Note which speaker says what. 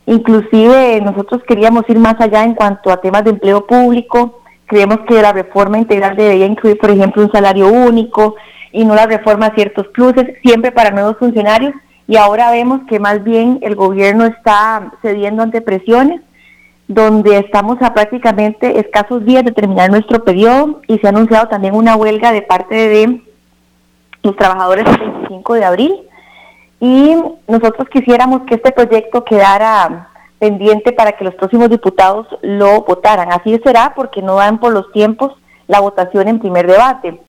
Speaker 1: Inclusive nosotros queríamos ir más allá en cuanto a temas de empleo público. Creemos que la reforma integral debería incluir, por ejemplo, un salario único y no la reforma a ciertos pluses, siempre para nuevos funcionarios. Y ahora vemos que más bien el gobierno está cediendo ante presiones, donde estamos a prácticamente escasos días de terminar nuestro periodo y se ha anunciado también una huelga de parte de los trabajadores el 25 de abril. Y nosotros quisiéramos que este proyecto quedara pendiente para que los próximos diputados lo votaran. Así será porque no dan por los tiempos la votación en primer debate.